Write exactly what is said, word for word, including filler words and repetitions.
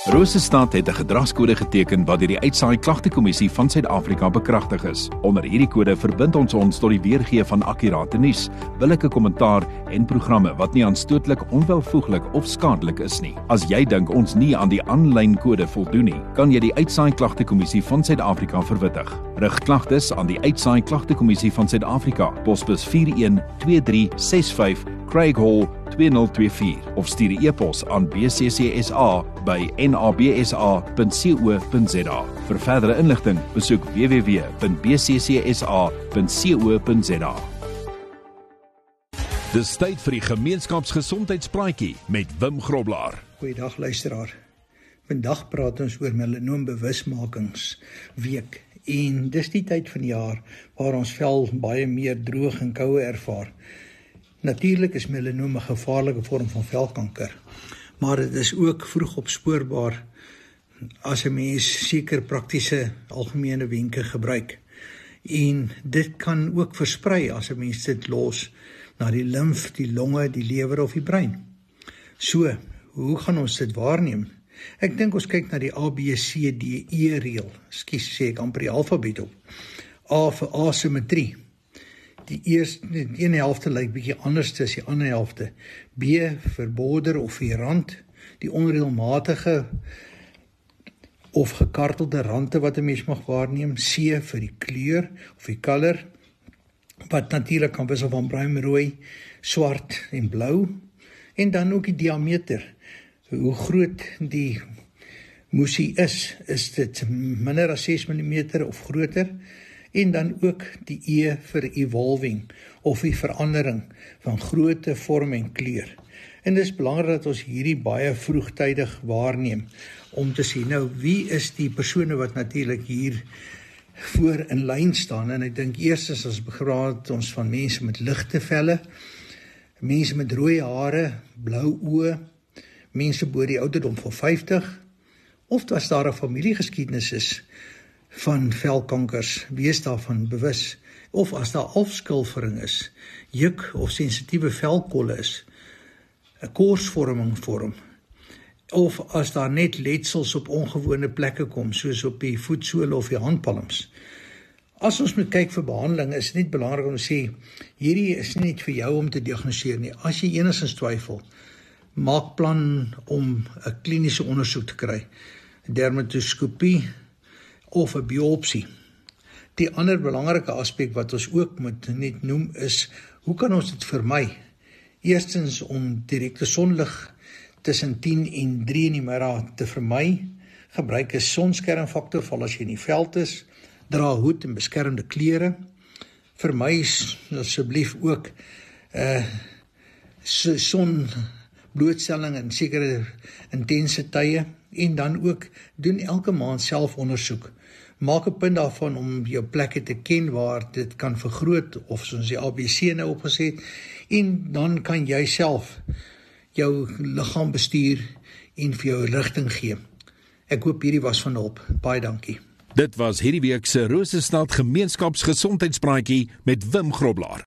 Rosestad het 'n gedragskode geteken wat deur die Uitsaai Klagtekommissie van Suid-Afrika bekragtig is. Onder hierdie kode verbind ons ons tot die weergee van akkurate nuus, billike kommentaar en programme wat nie aanstootlik, onwelvoeglik of skadelik is nie. As jy dink ons nie aan die aanlyn kode voldoen nie, kan jy die Uitsaai Klagtekommissie van Suid-Afrika verwittig. Rig klagtes aan die Uitsaai Klagtekommissie van Suid-Afrika, posbus vier een twee drie ses vyf, Craig Hall twee nul twee vier of stuur 'n e-pos aan b c c s a by n a b s a punt co punt z a. Vir verdere inligting, besoek w w w punt b c c s a punt co punt z a. Dis tyd vir die gemeenskapsgesondheidspraatjie met Wim Groblaar. Goeiedag luisteraar. Vandag praat ons oor melanoom bewusmakingsweek en dis die tyd van die jaar waar ons vel baie meer droog en koue ervaar. Natuurlik is melanoom 'n gevaarlike vorm van velkanker, maar dit is ook vroeg opspoorbaar as 'n mens seker praktiese algemene wenke gebruik. En dit kan ook versprei as 'n mens dit los na die limf, die longe, die lewer of die brein. So, hoe gaan ons dit waarneem? Ek dink ons kyk na die A B C D E reël. Skus, sê ek amper die alfabet op. A vir asymmetrie. Die eerste, die ene helfte lyk bietjie anders as die ander helfte. B vir border of die rand, die onreëlmatige of gekartelde rande wat 'n mens mag waarneem. C vir die kleur of die color, wat natuurlik kan wissel van bruin, rooi, swart en blou. En dan ook die diameter. Hoe groot die moesie is, is dit minder as ses millimeter of groter? En dan ook die E vir evolving of die verandering van grootte, vorm en kleur. En dit is belangrik dat ons hierdie baie vroegtydig waarneem om te sê, nou wie is die persone wat natuurlik hier voor in lyn staan? En ek dink eerstens as begraad ons van mense met ligte velle, mense met rooi hare, blou oë, mense bo die ouderdom van vyftig, of as daar 'n familiegeskiedenis is van velkankers, wees daarvan bewus, of as daar afskilfering is, juk of sensitiewe velkolle is, 'n korsvorming vorm, of as daar net letsels op ongewone plekke kom, soos op die voetsole of die handpalms. As ons moet kyk vir behandeling, is dit net belangrik om te sê, hierdie is nie net vir jou om te diagnoseer nie. As jy enigstens twyfel, maak plan om 'n kliniese ondersoek te kry, dermatoskopie, of 'n biopsie. Die ander belangrike aspek wat ons ook moet net noem is, hoe kan ons dit vermy? Eerstens om direkte sonlig tussen tien en drie in die middag te vermy. Gebruik 'n sonskermfaktor val as jy in die veld is. Dra hoed en beskermende klere. Vermy asseblief ook uh, sonblootstelling in sekere intense tye. En dan ook doen elke maand selfondersoek. Maak 'n punt daarvan om jou plekke te ken waar dit kan vergroot, of soos die A B C nou opgeset, en dan kan jy self jou liggaam bestuur en vir jou rigting gee. Ek hoop hierdie was van hulp. Baie dankie. Dit was hierdie week se Rosestad gemeenskapsgesondheidspraatjie met Wim Groblaar.